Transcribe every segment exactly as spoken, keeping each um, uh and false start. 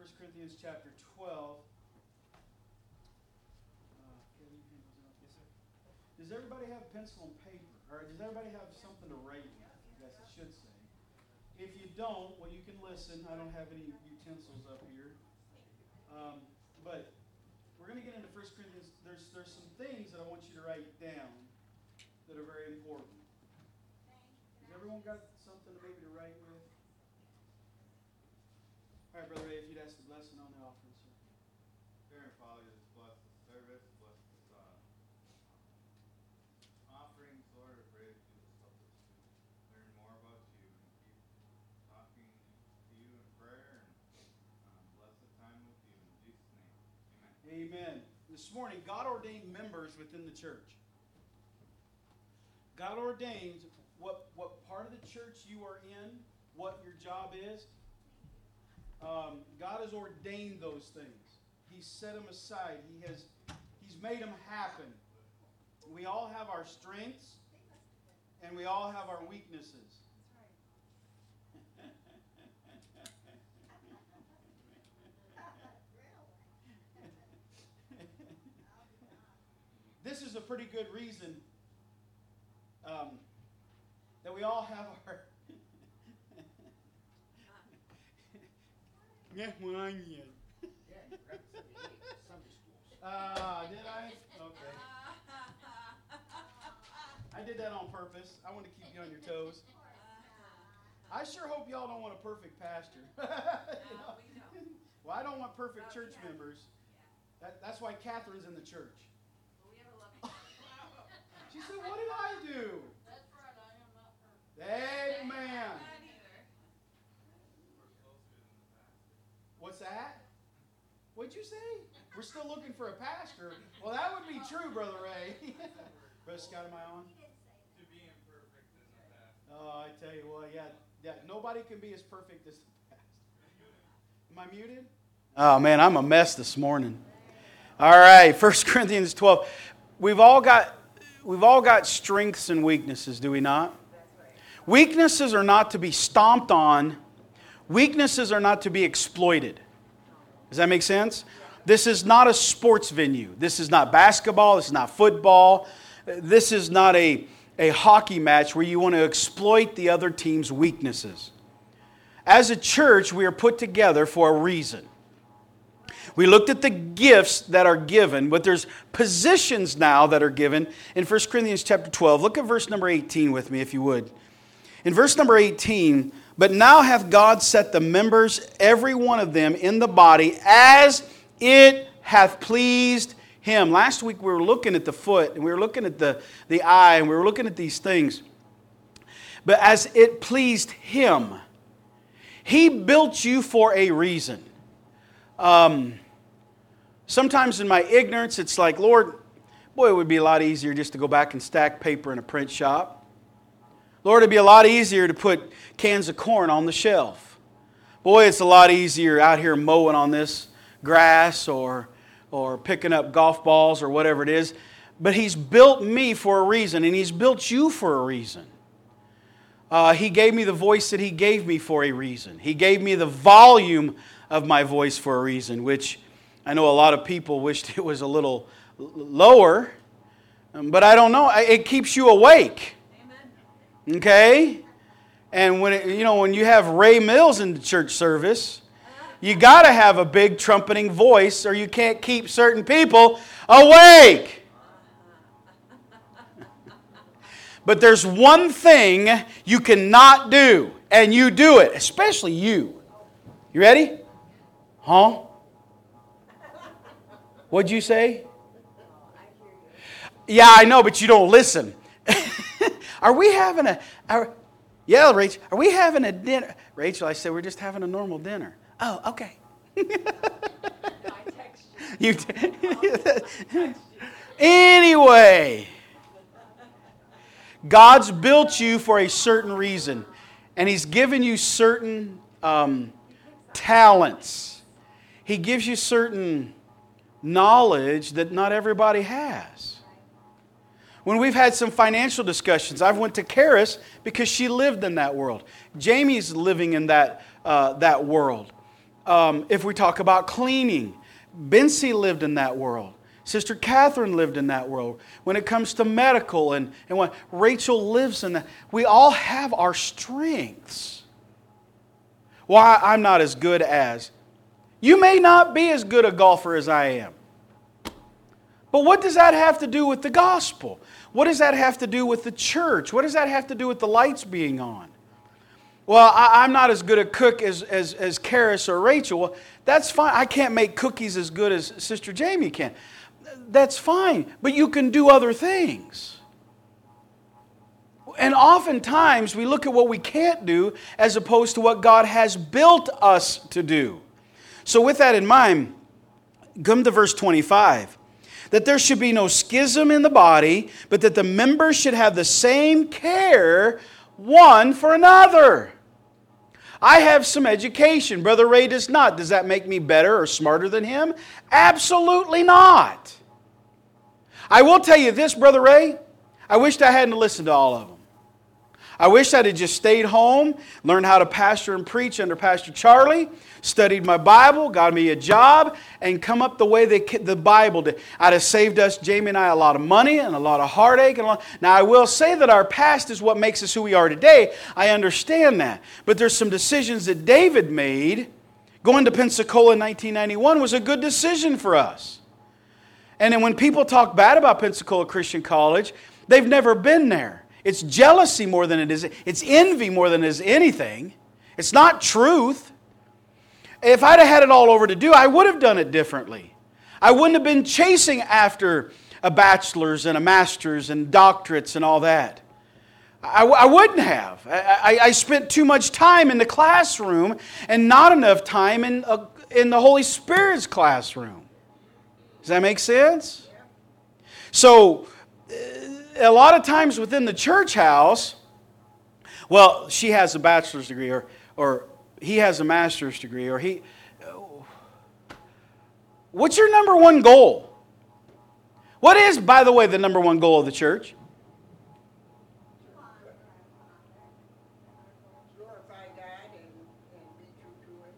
First Corinthians chapter twelve. Uh, does everybody have pencil and paper? Or does everybody have something to write with? I guess I should say. If you don't, well, you can listen. I don't have any utensils up here. Um, but we're going to get into First Corinthians. There's, there's some things that I want you to write down that are very important. Has everyone got something maybe to write with? All right, Brother Ray, if you'd ask the blessing on the offering, sir. Dear Father, just bless the service, bless this uh, offerings, Lord. I pray that you just help us to learn more about you and keep talking to you in prayer and um, bless the time with you in Jesus' name. Amen. Amen. This morning, God ordained members within the church. God ordains what, what part of the church you are in, what your job is. Um, God has ordained those things. He's set them aside. He has, He's made them happen. We all have our strengths, and we all have our weaknesses. This is a pretty good reason um, that we all have our... Yeah, when I get. Yeah, you got Sunday schools. Ah, did I? Okay. I did that on purpose. I want to keep you on your toes. I sure hope y'all don't want a perfect pastor. You know? we don't. Well, I don't want perfect Well, church yeah. members. That, that's why Catherine's in the church. Well, we have a loving She said, "What did I do?" That's right, I am not perfect. Amen. Not either. What's that? What'd you say? We're still looking for a pastor. Well, that would be true, Brother Ray. Brother Scott, am I on? To be imperfect in the past. Oh, I tell you what, yeah, yeah. Nobody can be as perfect as the pastor. Am I muted? Oh man, I'm a mess this morning. All right, First Corinthians twelve. We've all got we've all got strengths and weaknesses, do we not? Weaknesses are not to be stomped on. Weaknesses are not to be exploited. Does that make sense? This is not a sports venue. This is not basketball. This is not football. This is not a, a hockey match where you want to exploit the other team's weaknesses. As a church, we are put together for a reason. We looked at the gifts that are given, but there's positions now that are given in First Corinthians chapter twelve. Look at verse number eighteen with me, if you would. In verse number eighteen, "But now hath God set the members, every one of them, in the body, as it hath pleased Him." Last week we were looking at the foot, and we were looking at the, the eye, and we were looking at these things. But as it pleased Him, He built you for a reason. Um, sometimes in my ignorance, it's like, Lord, boy, it would be a lot easier just to go back and stack paper in a print shop. Lord, it'd be a lot easier to put cans of corn on the shelf. Boy, it's a lot easier out here mowing on this grass or, or picking up golf balls or whatever it is. But He's built me for a reason, and He's built you for a reason. Uh, he gave me the voice that He gave me for a reason. He gave me the volume of my voice for a reason, which I know a lot of people wished it was a little lower. But I don't know. It keeps you awake. Okay? And when it, you know when you have Ray Mills in the church service, you got to have a big trumpeting voice or you can't keep certain people awake. But there's one thing you cannot do, and you do it, especially you. You ready? Huh? What'd you say? Yeah, I know, but you don't listen. Are we having a... Are, yeah, Rachel, are we having a dinner? Rachel, I said, we're just having a normal dinner. Oh, okay. I text you. you t- anyway, God's built you for a certain reason. And He's given you certain um, talents. He gives you certain knowledge that not everybody has. When we've had some financial discussions, I've went to Karis because she lived in that world. Jamie's living in that uh, that world. Um, if we talk about cleaning, Bency lived in that world. Sister Catherine lived in that world. When it comes to medical and, and what Rachel lives in that, we all have our strengths. Why I'm not as good as. You may not be as good a golfer as I am. But what does that have to do with the gospel? What does that have to do with the church? What does that have to do with the lights being on? Well, I, I'm not as good a cook as, as, as Karis or Rachel. Well, that's fine. I can't make cookies as good as Sister Jamie can. That's fine. But you can do other things. And oftentimes we look at what we can't do as opposed to what God has built us to do. So with that in mind, come to verse twenty-five. That there should be no schism in the body, but that the members should have the same care one for another. I have some education. Brother Ray does not. Does that make me better or smarter than him? Absolutely not. I will tell you this, Brother Ray. I wished I hadn't listened to all of them. I wish I'd have just stayed home, learned how to pastor and preach under Pastor Charlie, studied my Bible, got me a job, and come up the way they, the Bible did. I'd have saved us, Jamie and I, a lot of money and a lot of heartache. And a lot. Now, I will say that our past is what makes us who we are today. I understand that. But there's some decisions that David made. Going to Pensacola in nineteen ninety-one was a good decision for us. And then when people talk bad about Pensacola Christian College, they've never been there. It's jealousy more than it is. It's envy more than it is anything. It's not truth. If I'd have had it all over to do, I would have done it differently. I wouldn't have been chasing after a bachelor's and a master's and doctorates and all that. I, I wouldn't have. I, I, I spent too much time in the classroom and not enough time in, uh, in the Holy Spirit's classroom. Does that make sense? So, a lot of times within the church house, well, she has a bachelor's degree, or or he has a master's degree, or he... What's your number one goal? What is, by the way, the number one goal of the church? Glorify God and, and be true to Him.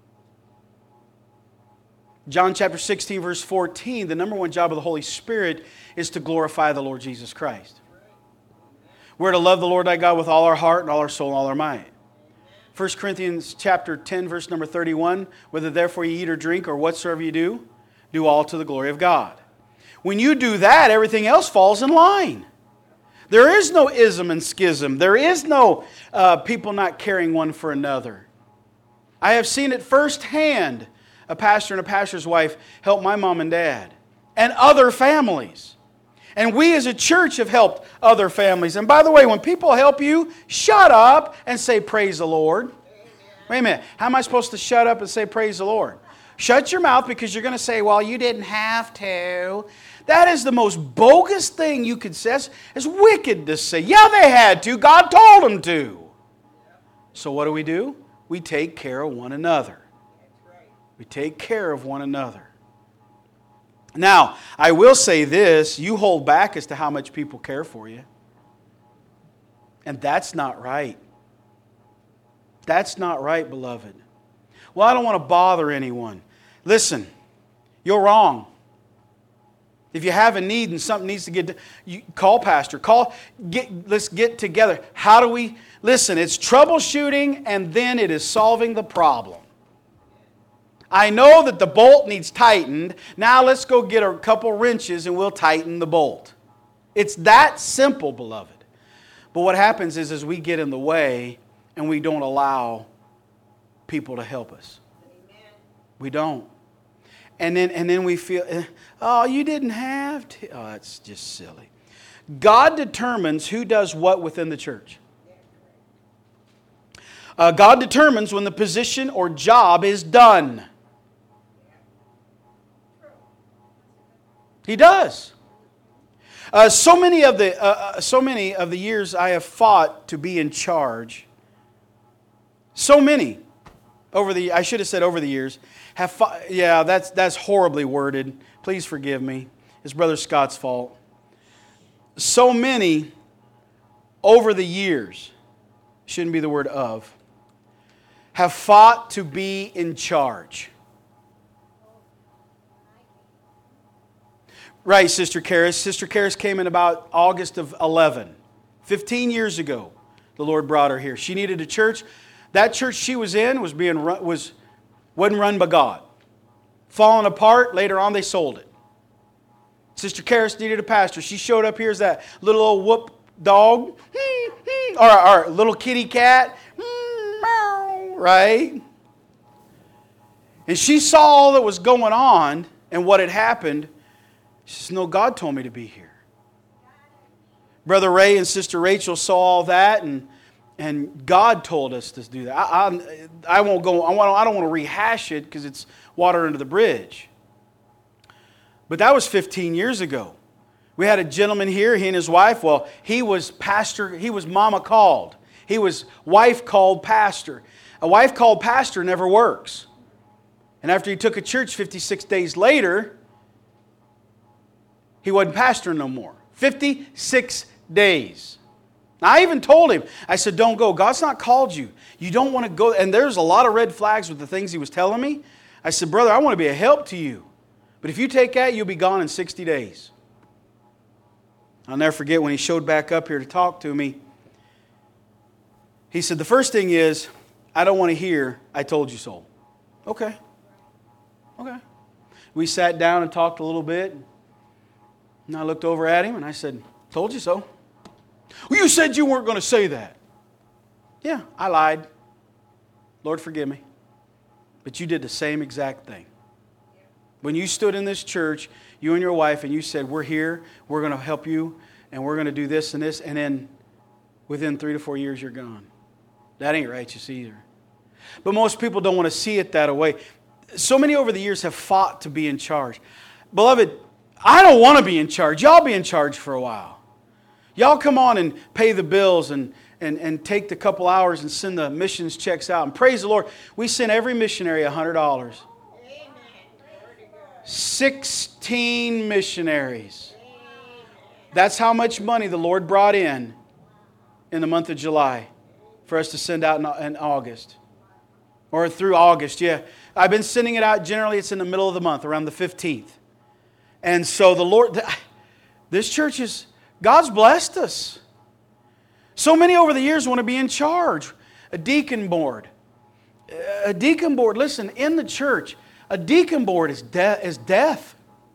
John chapter sixteen, verse fourteen, the number one job of the Holy Spirit is to glorify the Lord Jesus Christ. We're to love the Lord thy God with all our heart and all our soul and all our might. First Corinthians chapter ten, verse number thirty-one, whether therefore you eat or drink or whatsoever you do, do all to the glory of God. When you do that, everything else falls in line. There is no ism and schism. There is no uh, people not caring one for another. I have seen it firsthand. A pastor and a pastor's wife help my mom and dad and other families. And we as a church have helped other families. And by the way, when people help you, shut up and say praise the Lord. Amen. Wait a minute. How am I supposed to shut up and say praise the Lord? Shut your mouth because you're going to say, well, you didn't have to. That is the most bogus thing you could say. It's wicked to say. Yeah, they had to. God told them to. So what do we do? We take care of one another. We take care of one another. Now, I will say this, you hold back as to how much people care for you. And that's not right. That's not right, beloved. Well, I don't want to bother anyone. Listen, you're wrong. If you have a need and something needs to get, you call pastor. Call. Get. Let's get together. How do we? Listen, it's troubleshooting, and then it is solving the problem. I know that the bolt needs tightened. Now let's go get a couple wrenches and we'll tighten the bolt. It's that simple, beloved. But what happens is, is we get in the way and we don't allow people to help us. Amen. We don't. And then, and then we feel, oh, you didn't have to. Oh, that's just silly. God determines who does what within the church. Uh, God determines when the position or job is done. He does. Uh, so many of the uh, so many of the years I have fought to be in charge. So many over the I should have said over the years have fought, yeah that's that's horribly worded. Please forgive me. It's Brother Scott's fault. So many over the years, shouldn't be the word of, have fought to be in charge. Right, Sister Karis. Sister Karis came in about August of eleven. fifteen years ago, the Lord brought her here. She needed a church. That church she was in was being run, was, wasn't run by God. Falling apart. Later on, they sold it. Sister Karis needed a pastor. She showed up here as that little old whoop dog. Or, or little kitty cat. Right? And she saw all that was going on and what had happened. She says, no, God told me to be here. Brother Ray and Sister Rachel saw all that, and, and God told us to do that. I, I, I won't go, I, want, I don't want to rehash it because it's water under the bridge. But that was fifteen years ago. We had a gentleman here, he and his wife. Well, he was pastor, he was mama called. He was wife called pastor. A wife called pastor never works. And after he took a church fifty-six days later, he wasn't pastoring no more. fifty-six days. Now, I even told him, I said, don't go. God's not called you. You don't want to go. And there's a lot of red flags with the things he was telling me. I said, brother, I want to be a help to you. But if you take that, you'll be gone in sixty days. I'll never forget when he showed back up here to talk to me. He said, the first thing is, I don't want to hear, I told you so. Okay. Okay. We sat down and talked a little bit. And I looked over at him and I said, told you so. Well, you said you weren't going to say that. Yeah, I lied. Lord, forgive me. But you did the same exact thing. When you stood in this church, you and your wife, and you said, we're here, we're going to help you, and we're going to do this and this, and then within three to four years, you're gone. That ain't righteous either. But most people don't want to see it that way. So many over the years have fought to be in charge. Beloved, I don't want to be in charge. Y'all be in charge for a while. Y'all come on and pay the bills and, and, and take the couple hours and send the missions checks out. And praise the Lord, we sent every missionary one hundred dollars. sixteen missionaries. That's how much money the Lord brought in in the month of July for us to send out in, in August. Or through August, yeah. I've been sending it out. Generally, it's in the middle of the month, around the fifteenth. And so the Lord, this church is, God's blessed us. So many over the years want to be in charge. A deacon board. A deacon board, listen, in the church, a deacon board is, de- is death.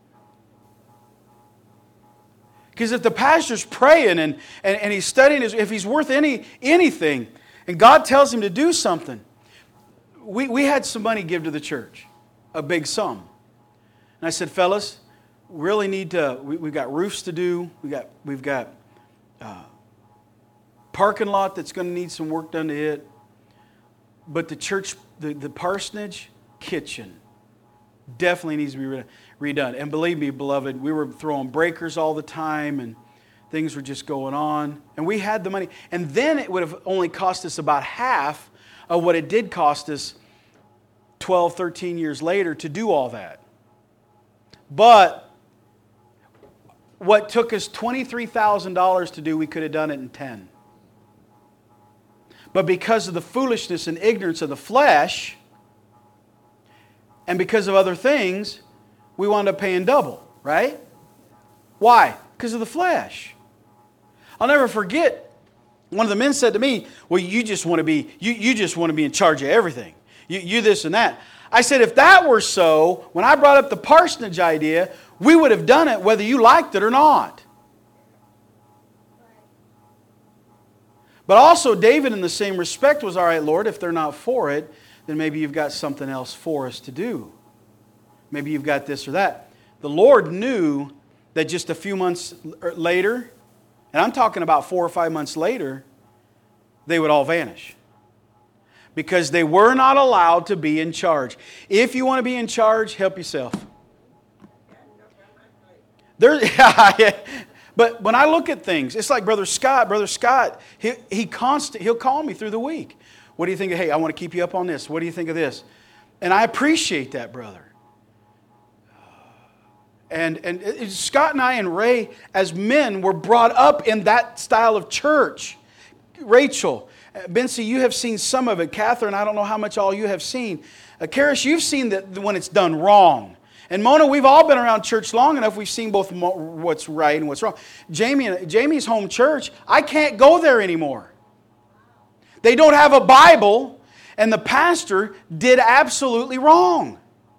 Because if the pastor's praying and, and, and he's studying, his, if he's worth any anything, and God tells him to do something, we, we had some money give to the church, a big sum. And I said, fellas, really need to, we, we've got roofs to do, we got, we've got uh, parking lot that's going to need some work done to it, but the church, the, the parsonage kitchen definitely needs to be redone. And believe me, beloved, we were throwing breakers all the time and things were just going on. And we had the money. And then it would have only cost us about half of what it did cost us twelve, thirteen years later to do all that. But what took us twenty-three thousand dollars to do, we could have done it in ten. But because of the foolishness and ignorance of the flesh, and because of other things, we wound up paying double, right? Why? Because of the flesh. I'll never forget, one of the men said to me, well, you just want to be, you, you just want to be in charge of everything. You, you this and that. I said, if that were so, when I brought up the parsonage idea, we would have done it whether you liked it or not. But also, David, in the same respect, was, all right, Lord, if they're not for it, then maybe you've got something else for us to do. Maybe you've got this or that. The Lord knew that just a few months later, and I'm talking about four or five months later, they would all vanish. Because they were not allowed to be in charge. If you want to be in charge, help yourself. There, yeah, but when I look at things, it's like Brother Scott. Brother Scott, he, he constant, he'll call me through the week. What do you think of, hey, I want to keep you up on this. What do you think of this? And I appreciate that, brother. And, and it, Scott and I and Ray, as men, were brought up in that style of church. Rachel, Bency, you have seen some of it. Catherine, I don't know how much all you have seen. Uh, Karis, you've seen that when it's done wrong. And Mona, we've all been around church long enough. We've seen both mo- what's right and what's wrong. Jamie, Jamie's home church, I can't go there anymore. They don't have a Bible, and the pastor did absolutely wrong.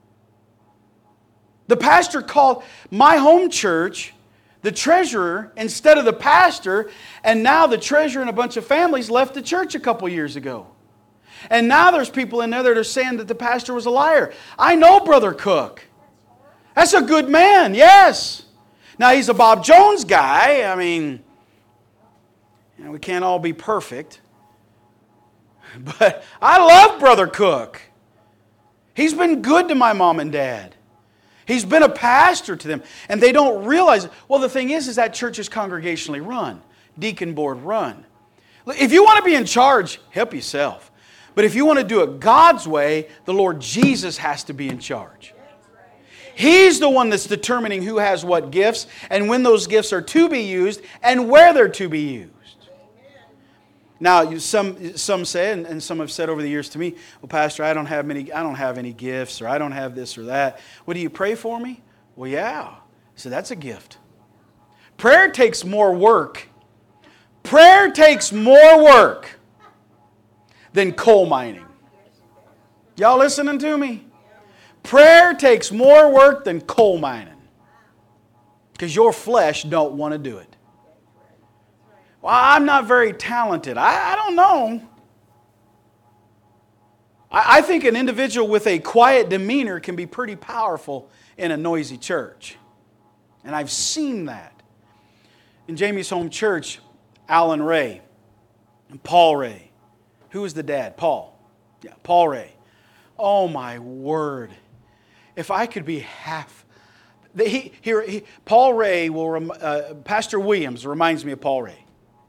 The pastor called my home church the treasurer instead of the pastor, and now the treasurer and a bunch of families left the church a couple years ago. And now there's people in there that are saying that the pastor was a liar. I know Brother Cook. That's a good man, yes. Now he's a Bob Jones guy. I mean, you know, we can't all be perfect. But I love Brother Cook. He's been good to my mom and dad. He's been a pastor to them. And they don't realize it. Well, the thing is, is that church is congregationally run. Deacon board run. If you want to be in charge, help yourself. But if you want to do it God's way, the Lord Jesus has to be in charge. He's the one that's determining who has what gifts and when those gifts are to be used and where they're to be used. Now, you, some some say, and, and some have said over the years to me, well, Pastor, I don't have many, I don't have any gifts, or I don't have this or that. Well, do you pray for me? Well, yeah. So that's a gift. Prayer takes more work. Prayer takes more work than coal mining. Y'all listening to me? Prayer takes more work than coal mining. Because your flesh don't want to do it. Well, I'm not very talented. I, I don't know. I, I think an individual with a quiet demeanor can be pretty powerful in a noisy church. And I've seen that. In Jamie's home church, Alan Ray and Paul Ray. Who was the dad? Paul. Yeah, Paul Ray. Oh my word. If I could be half... He, he, he, Paul Ray, will, uh, Pastor Williams reminds me of Paul Ray.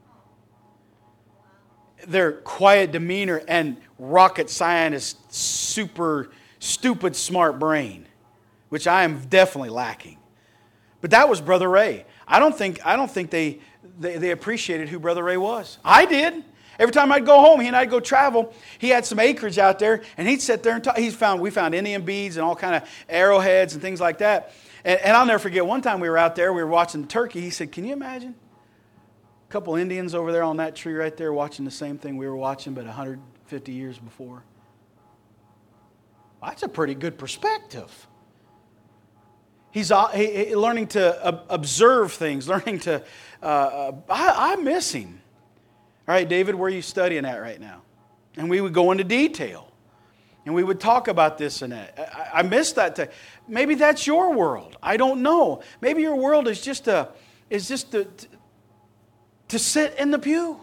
Their quiet demeanor and rocket scientist, super stupid smart brain, which I am definitely lacking. But that was Brother Ray. I don't think I don't think they, they they appreciated who Brother Ray was. I did. Every time I'd go home, he and I'd go travel. He had some acreage out there, and he'd sit there and talk. He found we found Indian beads and all kind of arrowheads and things like that. And, and I'll never forget. One time we were out there, we were watching the turkey. He said, "Can you imagine a couple Indians over there on that tree right there watching the same thing we were watching, but one hundred fifty years before?" That's a pretty good perspective. He's he, he, learning to uh, observe things, learning to... Uh, uh, I, I miss him. All right, David, where are you studying at right now? And we would go into detail. And we would talk about this and that. I, I miss that. To, maybe that's your world. I don't know. Maybe your world is just a, is just to, to, to sit in the pew.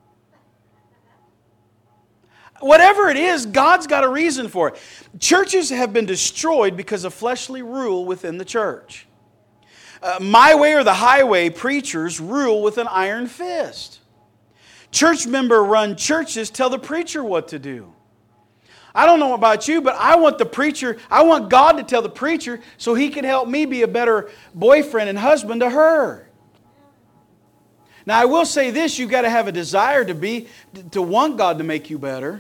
Whatever it is, God's got a reason for it. Churches have been destroyed because of fleshly rule within the church. Uh, my way or the highway preachers rule with an iron fist. Church member run churches tell the preacher what to do. I don't know about you, but I want the preacher, I want God to tell the preacher so he can help me be a better boyfriend and husband to her. Now, I will say this, you've got to have a desire to be, to want God to make you better.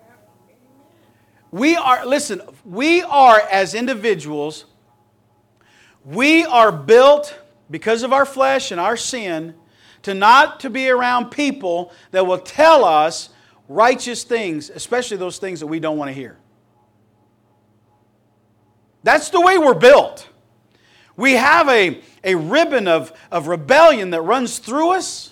We are, listen, we are as individuals, we are built because of our flesh and our sin to not to be around people that will tell us righteous things, especially those things that we don't want to hear. That's the way we're built. We have a, a ribbon of, of rebellion that runs through us.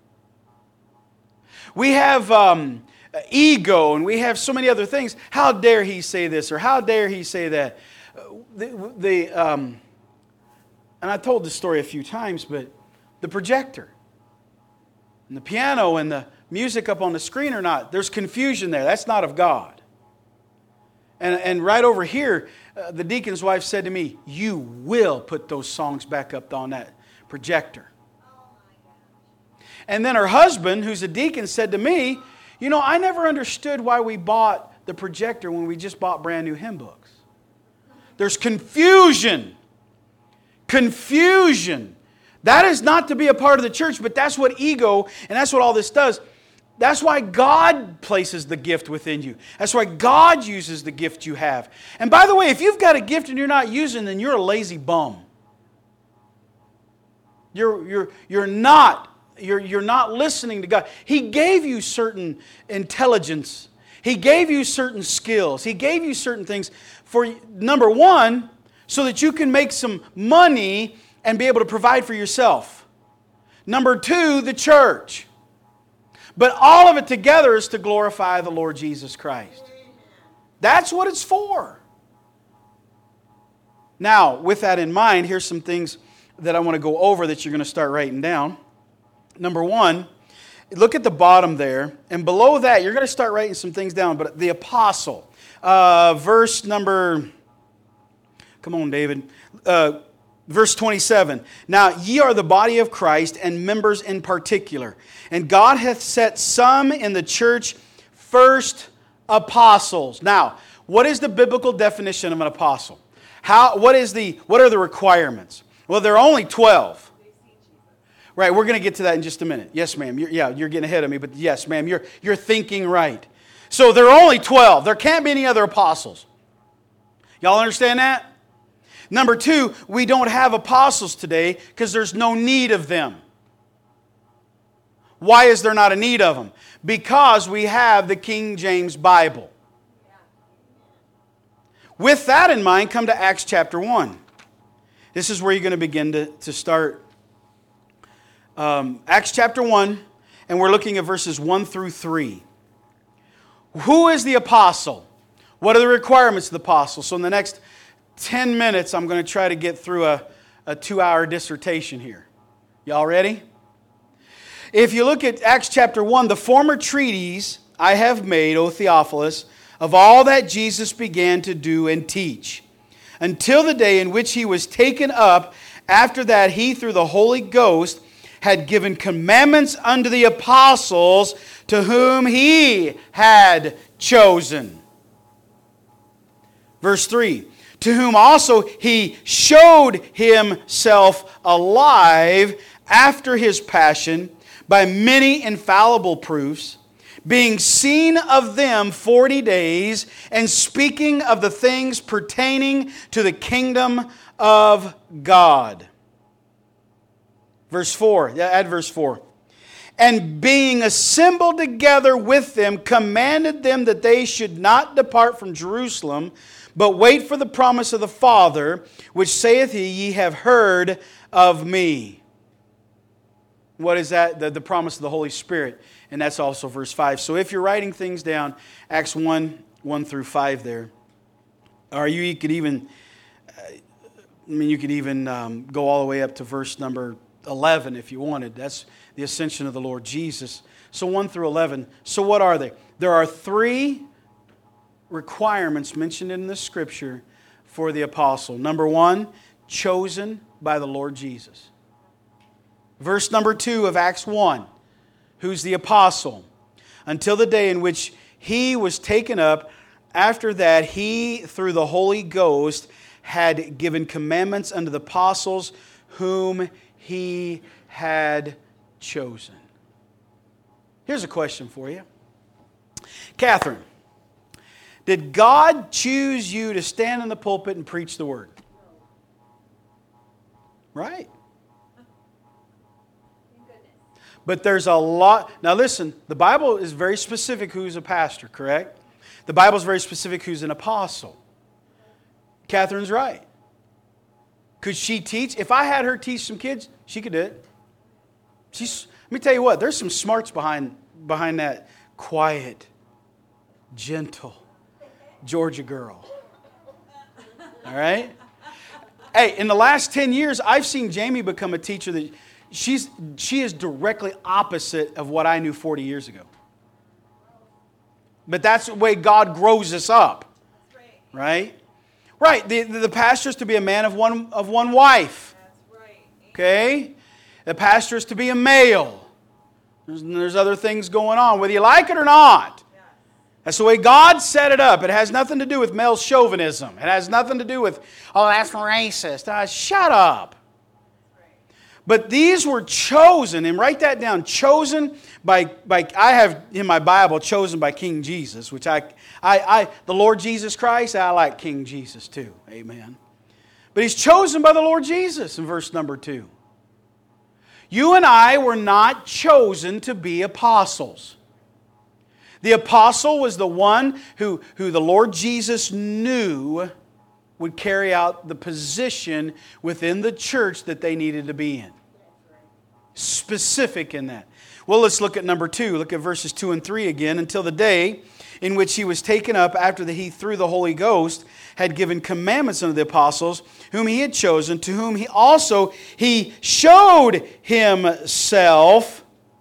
We have um, ego and we have so many other things. How dare he say this or how dare he say that? The, the, um, and I told this story a few times, but the projector and the piano and the music up on the screen or not, there's confusion there. That's not of God. And, and right over here, uh, the deacon's wife said to me, "You will put those songs back up on that projector." And then her husband, who's a deacon, said to me, "You know, I never understood why we bought the projector when we just bought brand new hymn books. There's confusion. Confusion. That is not to be a part of the church, but that's what ego and that's what all this does. That's why God places the gift within you. That's why God uses the gift you have. And by the way, if you've got a gift and you're not using, then you're a lazy bum. You're, you're, you're not, you're, you're not listening to God. He gave you certain intelligence. He gave you certain skills. He gave you certain things for, number one, so that you can make some money and be able to provide for yourself. Number two, the church. But all of it together is to glorify the Lord Jesus Christ. That's what it's for. Now, with that in mind, here's some things that I want to go over that you're going to start writing down. Number one, look at the bottom there. And below that, you're going to start writing some things down. But the apostle, uh, verse number, come on, David. Uh, Verse twenty-seven, now ye are the body of Christ and members in particular. And God hath set some in the church first apostles. Now, what is the biblical definition of an apostle? How? What is the? What are the requirements? Well, there are only twelve. Right, we're going to get to that in just a minute. Yes, ma'am. You're, yeah, you're getting ahead of me, but yes, ma'am, you're, you're thinking right. So there are only twelve. There can't be any other apostles. Y'all understand that? Number two, we don't have apostles today because there's no need of them. Why is there not a need of them? Because we have the King James Bible. With that in mind, come to Acts chapter one. This is where you're going to begin to, to start. Um, Acts chapter one, and we're looking at verses one through three. Who is the apostle? What are the requirements of the apostle? So in the next ten minutes, I'm going to try to get through a, a two-hour dissertation here. Y'all ready? If you look at Acts chapter one, the former treatise I have made, O Theophilus, of all that Jesus began to do and teach, until the day in which he was taken up. After that, he, through the Holy Ghost, had given commandments unto the apostles to whom he had chosen. Verse three, to whom also he showed himself alive after his passion by many infallible proofs, being seen of them forty days, and speaking of the things pertaining to the kingdom of God. Verse four, yeah, add verse four. And being assembled together with them, commanded them that they should not depart from Jerusalem, but wait for the promise of the Father, which saith he, ye have heard of me. What is that? The, the promise of the Holy Spirit. And that's also verse five. So if you're writing things down, Acts one, one through five there. Or you, you could even, I mean, you could even um, go all the way up to verse number eleven if you wanted. That's the ascension of the Lord Jesus. So one through eleven. So what are they? There are three requirements mentioned in the Scripture for the apostle. Number one, chosen by the Lord Jesus. Verse number two of Acts one. Who's the apostle? Until the day in which he was taken up. After that, he, through the Holy Ghost, had given commandments unto the apostles whom he had chosen. Here's a question for you. Catherine, did God choose you to stand in the pulpit and preach the Word? Right. But there's a lot. Now listen, the Bible is very specific who's a pastor, correct? The Bible is very specific who's an apostle. Catherine's right. Could she teach? If I had her teach some kids, she could do it. She's, let me tell you what, there's some smarts behind, behind that quiet, gentle Georgia girl. All right? Hey, in the last ten years, I've seen Jamie become a teacher that she's she is directly opposite of what I knew forty years ago. But that's the way God grows us up. Right? Right. The, the pastor is to be a man of one of one wife. Okay? The pastor is to be a male. There's, there's other things going on, whether you like it or not. That's the way God set it up. It has nothing to do with male chauvinism. It has nothing to do with, oh, that's racist. Uh, shut up. But these were chosen, and write that down, chosen by, by I have in my Bible, chosen by King Jesus, which I, I, I, the Lord Jesus Christ, I like King Jesus too. Amen. But He's chosen by the Lord Jesus in verse number two. You and I were not chosen to be apostles. The apostle was the one who, who the Lord Jesus knew would carry out the position within the church that they needed to be in. Specific in that. Well, let's look at number two. Look at verses two and three again. Until the day in which He was taken up after that He, through the Holy Ghost, had given commandments unto the apostles, whom He had chosen, to whom He also He showed Himself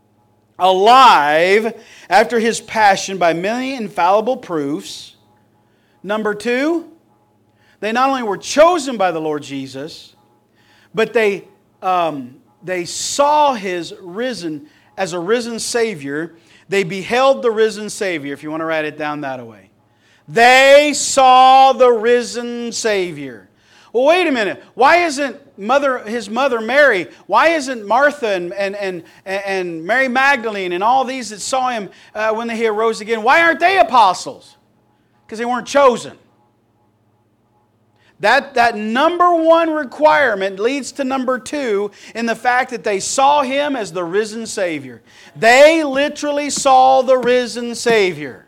alive after His passion by many infallible proofs. Number two, they not only were chosen by the Lord Jesus, but they, um, they saw His risen, as a risen Savior. They beheld the risen Savior, if you want to write it down that way. They saw the risen Savior. Well, wait a minute. Why isn't mother, His mother Mary, why isn't Martha and, and, and, and Mary Magdalene and all these that saw Him uh, when He arose again, why aren't they apostles? Because they weren't chosen. That, that number one requirement leads to number two in the fact that they saw Him as the risen Savior. They literally saw the risen Savior.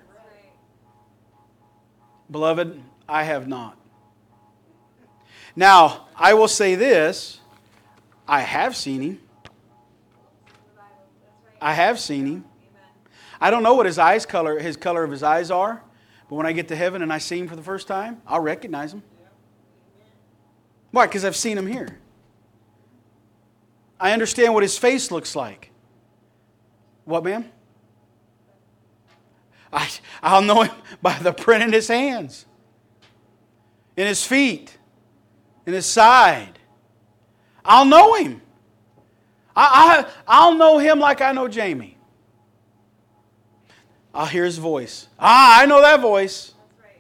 Beloved, I have not. Now, I will say this. I have seen Him. I have seen Him. I don't know what His eyes color, His color of His eyes are, but when I get to heaven and I see Him for the first time, I'll recognize Him. Why? Because I've seen Him here. I understand what His face looks like. What, ma'am? I, I'll know Him by the print in His hands, in His feet, in His side. I'll know Him. I, I, I'll know Him like I know Jamie. I'll hear His voice. Ah, I know that voice.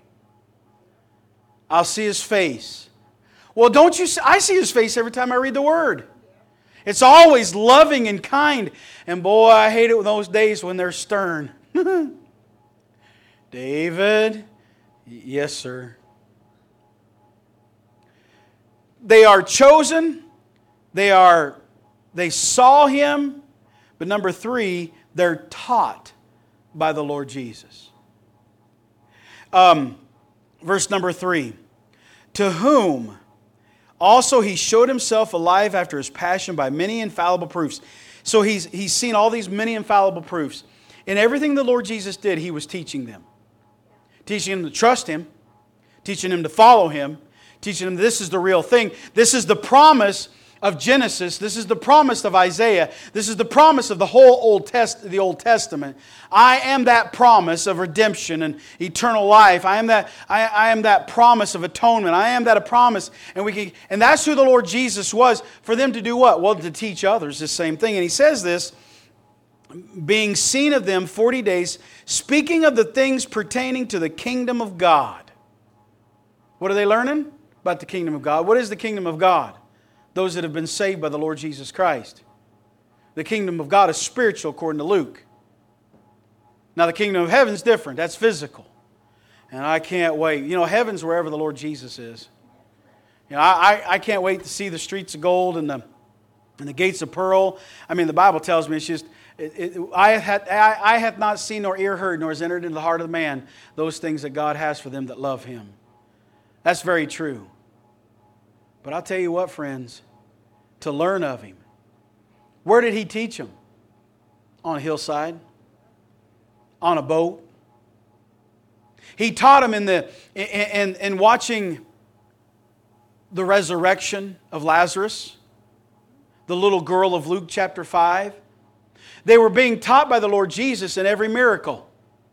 I'll see His face. Well, don't you see, I see His face every time I read the Word. It's always loving and kind. And boy, I hate it with those days when they're stern. David, yes, sir. They are chosen. They are, they saw Him. But number three, they're taught by the Lord Jesus. Um, verse number three. To whom also He showed Himself alive after His passion by many infallible proofs. So he's, he's seen all these many infallible proofs. And everything the Lord Jesus did, He was teaching them. Teaching them to trust Him. Teaching them to follow Him. Teaching them this is the real thing. This is the promise of Genesis. This is the promise of Isaiah. This is the promise of the whole Old Test, the Old Testament. I am that promise of redemption and eternal life. I am that, I, I am that promise of atonement. I am that a promise. And we can, and that's who the Lord Jesus was, for them to do what? Well, to teach others the same thing. And He says this, being seen of them forty days, speaking of the things pertaining to the kingdom of God. What are they learning? About the kingdom of God. What is the kingdom of God? Those that have been saved by the Lord Jesus Christ. The kingdom of God is spiritual according to Luke. Now the kingdom of heaven is different. That's physical. And I can't wait. You know, heaven's wherever the Lord Jesus is. You know, I, I, I can't wait to see the streets of gold and the, and the gates of pearl. I mean, the Bible tells me it's just, it, it, I, had, I, I have not seen nor ear heard nor has entered into the heart of man those things that God has for them that love Him. That's very true. But I'll tell you what, friends, to learn of Him. Where did He teach them? On a hillside? On a boat? He taught them in, the, in, in watching the resurrection of Lazarus, the little girl of Luke chapter five. They were being taught by the Lord Jesus in every miracle,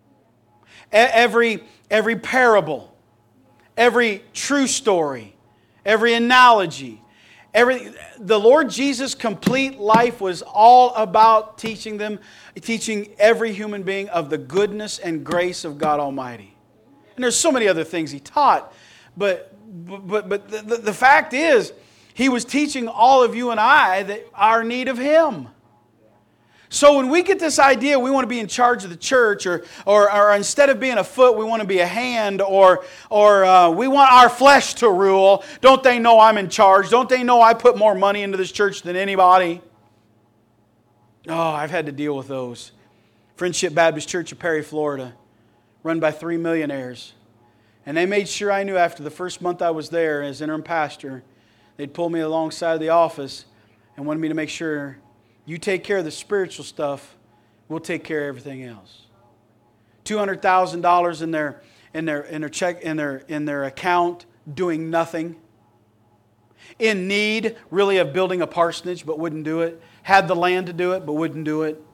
every, every parable, every true story, every analogy. Every, the Lord Jesus' complete life was all about teaching them, teaching every human being of the goodness and grace of God Almighty. And there's so many other things He taught, but but but the, the, the fact is, He was teaching all of you and I that our need of Him. So when we get this idea we want to be in charge of the church, or, or, or instead of being a foot, we want to be a hand, or, or uh, we want our flesh to rule. Don't they know I'm in charge? Don't they know I put more money into this church than anybody? Oh, I've had to deal with those. Friendship Baptist Church of Perry, Florida, run by three millionaires. And they made sure I knew after the first month I was there as interim pastor, they'd pull me alongside the office and wanted me to make sure, you take care of the spiritual stuff, we'll take care of everything else. two hundred thousand dollars in their in their in their check in their in their account, doing nothing. In need, really, of building a parsonage, but wouldn't do it. Had the land to do it, but wouldn't do it.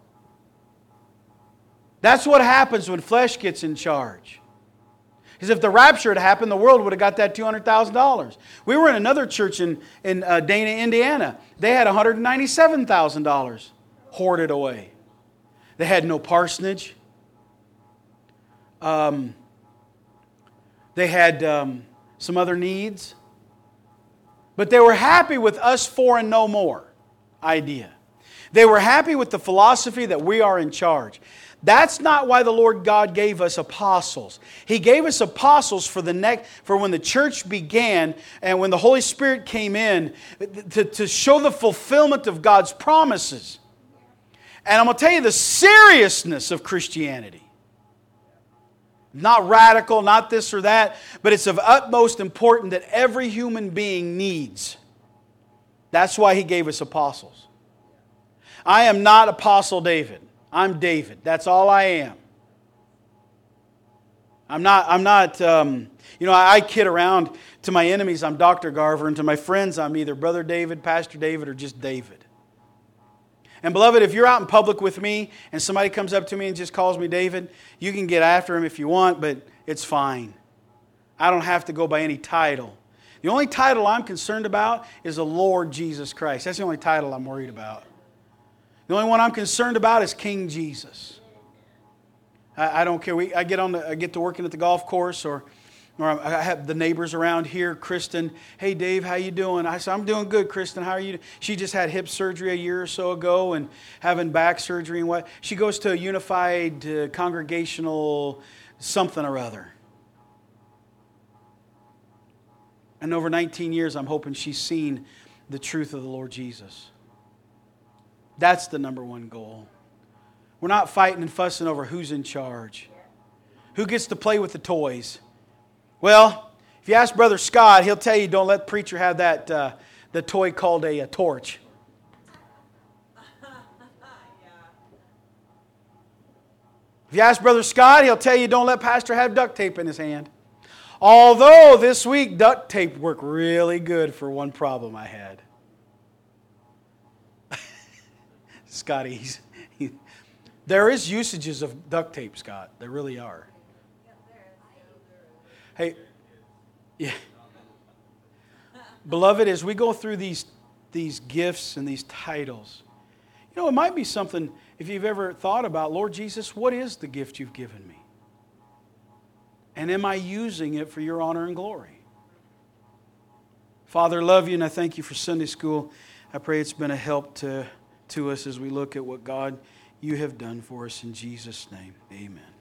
That's what happens when flesh gets in charge. Because if the rapture had happened, the world would have got that two hundred thousand dollars. We were in another church in, in uh, Dana, Indiana. They had one hundred ninety-seven thousand dollars hoarded away. They had no parsonage. Um, they had um, some other needs. But they were happy with us for and no more idea. They were happy with the philosophy that we are in charge. That's not why the Lord God gave us apostles. He gave us apostles for the next, for when the church began and when the Holy Spirit came in to, to show the fulfillment of God's promises. And I'm going to tell you the seriousness of Christianity. Not radical, not this or that, but it's of utmost importance that every human being needs. That's why He gave us apostles. I am not Apostle David. I'm David. That's all I am. I'm not, I'm not um, you know, I, I kid around. To my enemies, I'm Doctor Garver, and to my friends, I'm either Brother David, Pastor David, or just David. And beloved, if you're out in public with me, and somebody comes up to me and just calls me David, you can get after him if you want, but it's fine. I don't have to go by any title. The only title I'm concerned about is the Lord Jesus Christ. That's the only title I'm worried about. The only one I'm concerned about is King Jesus. I, I don't care. We, I get on. The, I get to working at the golf course, or, or I have the neighbors around here. Kristen, hey Dave, how you doing? I said, I'm doing good. Kristen, how are you? She just had hip surgery a year or so ago, and having back surgery and what. She goes to a unified uh, congregational something or other. And over nineteen years, I'm hoping she's seen the truth of the Lord Jesus. That's the number one goal. We're not fighting and fussing over who's in charge. Who gets to play with the toys? Well, if you ask Brother Scott, he'll tell you don't let the preacher have that uh, the toy called a, a torch. If you ask Brother Scott, he'll tell you don't let Pastor have duct tape in his hand. Although this week duct tape worked really good for one problem I had. Scotty, he's, he, there is usages of duct tape, Scott. There really are. Hey, yeah. Beloved, as we go through these, these gifts and these titles, you know, it might be something, if you've ever thought about, Lord Jesus, what is the gift you've given me? And am I using it for your honor and glory? Father, I love you, and I thank you for Sunday school. I pray it's been a help to to us as we look at what God you have done for us in Jesus' name. Amen.